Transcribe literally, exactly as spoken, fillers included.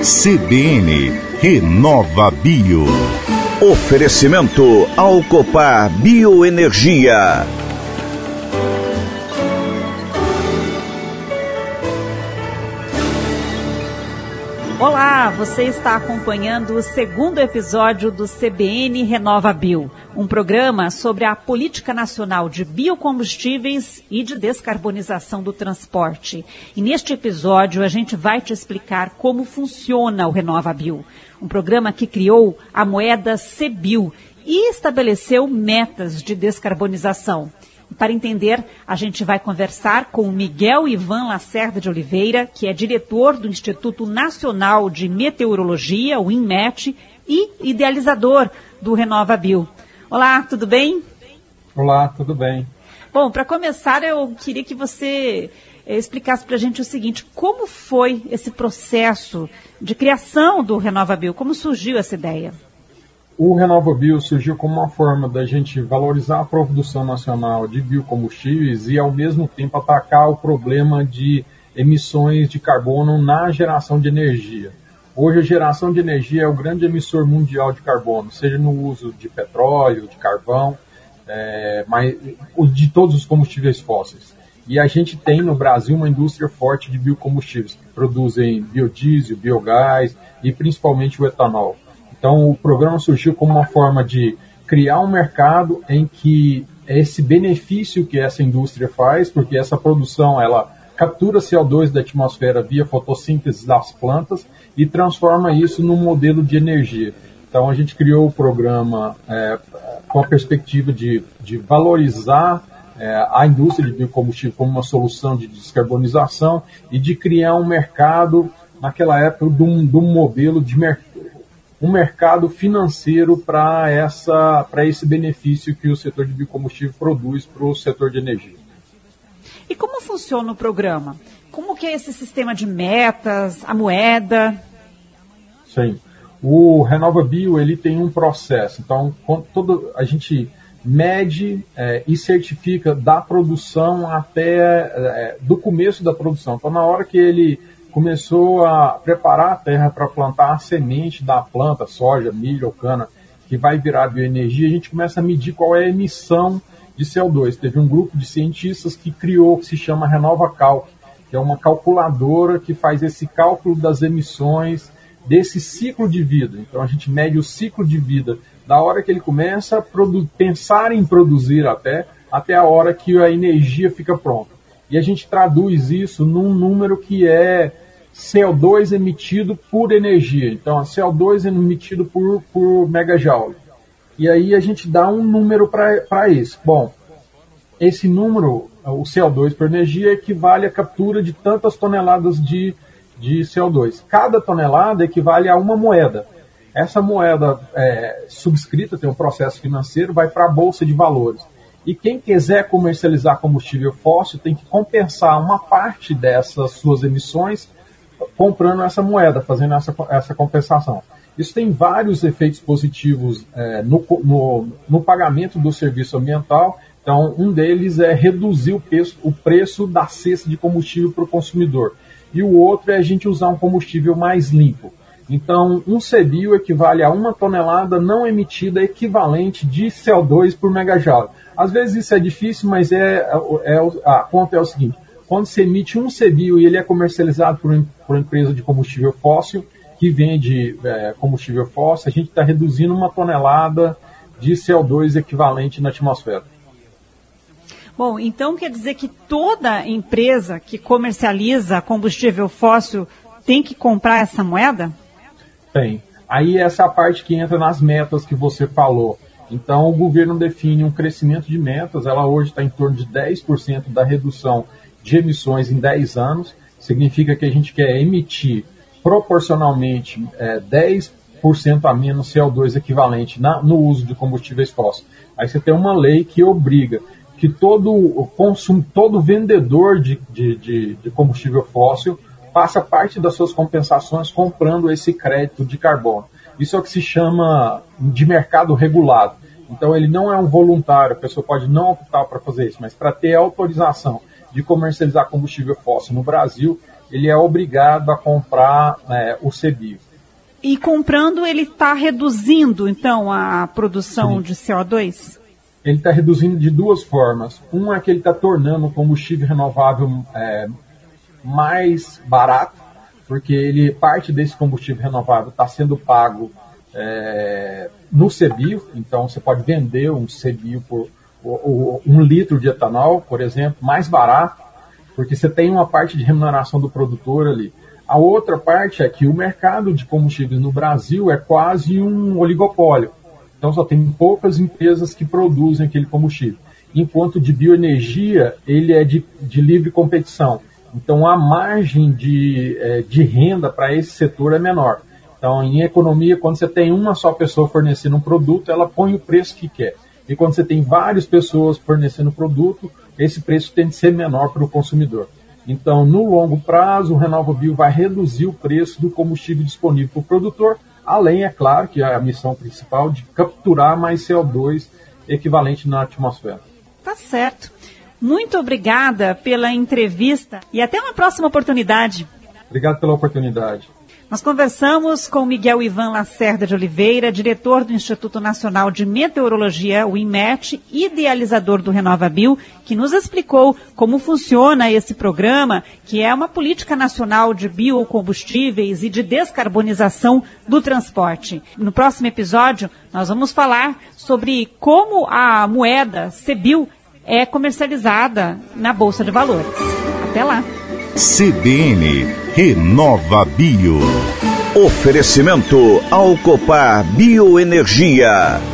C B N Renova Bio. Oferecimento Alcopar Bioenergia. Olá, você está acompanhando o segundo episódio do C B N Renova Bio, um programa sobre a Política Nacional de Biocombustíveis e de Descarbonização do Transporte. E neste episódio a gente vai te explicar como funciona o Renova Bio, um programa que criou a moeda CBio e estabeleceu metas de descarbonização. Para entender, a gente vai conversar com o Miguel Ivan Lacerda de Oliveira, que é diretor do Instituto Nacional de Meteorologia, o INMET, e idealizador do Renova Bio. Olá, tudo bem? Olá, tudo bem. Bom, para começar, eu queria que você eh, explicasse para a gente o seguinte: como foi esse processo de criação do Renova Bio? Como surgiu essa ideia? O Renova Bio surgiu como uma forma da gente valorizar a produção nacional de biocombustíveis e, ao mesmo tempo, atacar o problema de emissões de carbono na geração de energia. Hoje, a geração de energia é o grande emissor mundial de carbono, seja no uso de petróleo, de carvão, é, mas, de todos os combustíveis fósseis. E a gente tem no Brasil uma indústria forte de biocombustíveis, que produzem biodiesel, biogás e principalmente o etanol. Então, o programa surgiu como uma forma de criar um mercado em que esse benefício que essa indústria faz, porque essa produção ela captura C O dois da atmosfera via fotossíntese das plantas e transforma isso num modelo de energia. Então, a gente criou o programa é, com a perspectiva de, de valorizar é, a indústria de biocombustível como uma solução de descarbonização e de criar um mercado, naquela época, de um, de um modelo de mercado, um mercado financeiro para essa, para esse benefício que o setor de biocombustível produz para o setor de energia. E como funciona o programa? Como que é esse sistema de metas, a moeda? Sim. O Renova Bio ele tem um processo. Então, todo, a gente mede é, e certifica da produção até é, do começo da produção. Então, na hora que ele começou a preparar a terra para plantar a semente da planta, soja, milho ou cana, que vai virar bioenergia, a gente começa a medir qual é a emissão de C O dois. Teve um grupo de cientistas que criou, que se chama RenovaCalc, que é uma calculadora que faz esse cálculo das emissões desse ciclo de vida. Então a gente mede o ciclo de vida da hora que ele começa a produ- pensar em produzir até, até a hora que a energia fica pronta. E a gente traduz isso num número que é C O dois emitido por energia. Então, C O dois emitido por, por megajoule. E aí a gente dá um número para isso. Bom, esse número, o C O dois por energia, equivale à captura de tantas toneladas de, de C O dois. Cada tonelada equivale a uma moeda. Essa moeda é, subscrita, tem um processo financeiro, vai para a Bolsa de Valores. E quem quiser comercializar combustível fóssil tem que compensar uma parte dessas suas emissões comprando essa moeda, fazendo essa, essa compensação. Isso tem vários efeitos positivos é, no, no, no pagamento do serviço ambiental. Então, um deles é reduzir o preço, o preço da cesta de combustível para o consumidor. E o outro é a gente usar um combustível mais limpo. Então, um CBio equivale a uma tonelada não emitida equivalente de C O dois por megajoule. Às vezes isso é difícil, mas é, é, é, a conta é o seguinte: quando se emite um CBio e ele é comercializado por, por uma empresa de combustível fóssil, que vende é, combustível fóssil, a gente está reduzindo uma tonelada de C O dois equivalente na atmosfera. Bom, então quer dizer que toda empresa que comercializa combustível fóssil tem que comprar essa moeda? Tem. Aí essa é a parte que entra nas metas que você falou. Então, o governo define um crescimento de metas, ela hoje está em torno de dez por cento da redução de emissões em dez anos, significa que a gente quer emitir proporcionalmente é, dez por cento a menos C O dois equivalente na, no uso de combustíveis fósseis. Aí você tem uma lei que obriga que todo, o consumo, todo vendedor de, de, de, de combustível fóssil faça parte das suas compensações comprando esse crédito de carbono. Isso é o que se chama de mercado regulado. Então, ele não é um voluntário, a pessoa pode não optar para fazer isso, mas para ter autorização de comercializar combustível fóssil no Brasil, ele é obrigado a comprar é, o CBio. E comprando, ele está reduzindo, então, a produção Sim. de C O dois? Ele está reduzindo de duas formas. Um é que ele está tornando o combustível renovável é, mais barato, porque ele, parte desse combustível renovável está sendo pago é, no CBio, então você pode vender um CBio por ou, ou, um litro de etanol, por exemplo, mais barato, porque você tem uma parte de remuneração do produtor ali. A outra parte é que o mercado de combustíveis no Brasil é quase um oligopólio. Então só tem poucas empresas que produzem aquele combustível. Enquanto de bioenergia, ele é de, de livre competição. Então a margem de, de renda para esse setor é menor. Então em economia, quando você tem uma só pessoa fornecendo um produto, ela põe o preço que quer. E quando você tem várias pessoas fornecendo o produto, esse preço tem de ser menor para o consumidor. Então, no longo prazo, o RenovaBio vai reduzir o preço do combustível disponível para o produtor, além, é claro, que é a missão principal de capturar mais C O dois equivalente na atmosfera. Tá certo. Muito obrigada pela entrevista e até uma próxima oportunidade. Obrigado pela oportunidade. Nós conversamos com Miguel Ivan Lacerda de Oliveira, diretor do Instituto Nacional de Meteorologia, o INMET, idealizador do RenovaBio, que nos explicou como funciona esse programa, que é uma política nacional de biocombustíveis e de descarbonização do transporte. No próximo episódio, nós vamos falar sobre como a moeda CBio é comercializada na Bolsa de Valores. Até lá! C B N RenovaBio. Oferecimento Alcopar Bioenergia.